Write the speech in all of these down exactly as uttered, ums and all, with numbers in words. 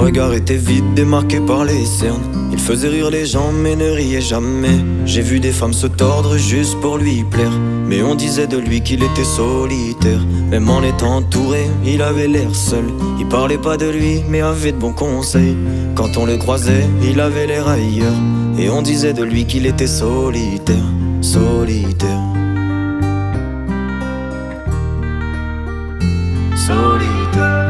regard était vide, démarqué par les cernes. Il faisait rire les gens mais ne riait jamais. J'ai vu des femmes se tordre juste pour lui plaire, mais on disait de lui qu'il était solitaire. Même en étant entouré, il avait l'air seul. Il parlait pas de lui mais avait de bons conseils. Quand on le croisait, il avait l'air ailleurs, et on disait de lui qu'il était solitaire. Solitaire. Solitaire.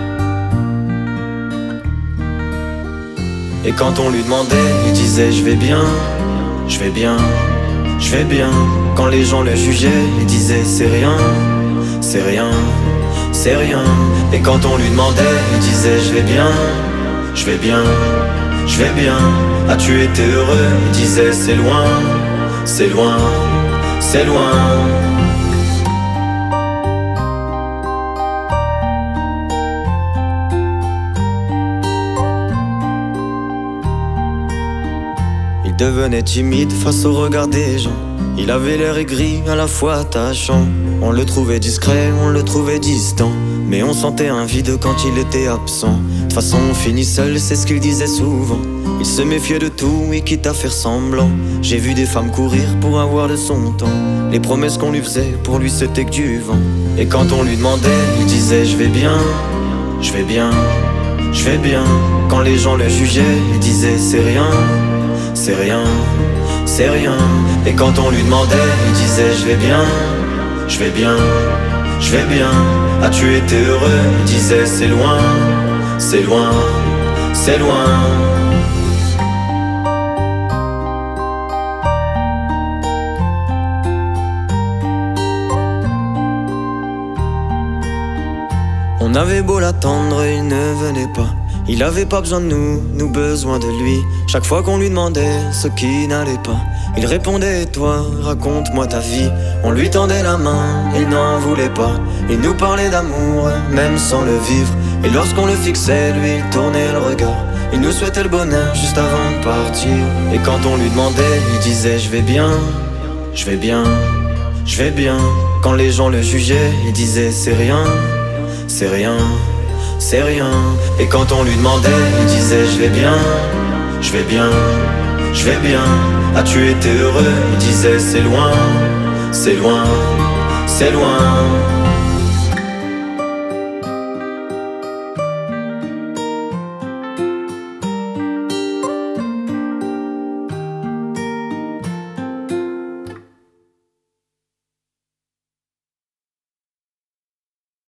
Et quand on lui demandait, il disait je vais bien, je vais bien, je vais bien. Quand les gens le jugeaient, il disait c'est rien, c'est rien, c'est rien. Et quand on lui demandait, il disait je vais bien, je vais bien, je vais bien. As-tu été heureux? Il disait c'est loin, c'est loin, c'est loin. Il devenait timide face au regard des gens. Il avait l'air aigri, à la fois attachant. On le trouvait discret, on le trouvait distant, mais on sentait un vide quand il était absent. De toute façon on finit seul, c'est ce qu'il disait souvent. Il se méfiait de tout et quitte à faire semblant. J'ai vu des femmes courir pour avoir de son temps. Les promesses qu'on lui faisait, pour lui c'était que du vent. Et quand on lui demandait, il disait je vais bien, je vais bien, je vais bien. Quand les gens le jugeaient, il disait c'est rien, c'est rien, c'est rien. Et quand on lui demandait, il disait je vais bien, je vais bien, je vais bien. As-tu été heureux? Il disait c'est loin, c'est loin, c'est loin. On avait beau l'attendre, il ne venait pas. Il avait pas besoin de nous, nous besoin de lui. Chaque fois qu'on lui demandait ce qui n'allait pas, il répondait toi, raconte-moi ta vie. On lui tendait la main, il n'en voulait pas. Il nous parlait d'amour, même sans le vivre. Et lorsqu'on le fixait, lui il tournait le regard. Il nous souhaitait le bonheur juste avant de partir. Et quand on lui demandait, il disait je vais bien, je vais bien, je vais bien. Quand les gens le jugeaient, il disait c'est rien, c'est rien, c'est rien. Et quand on lui demandait, il disait je vais bien, je vais bien, je vais bien. As-tu été heureux? Il disait c'est loin, c'est loin, c'est loin.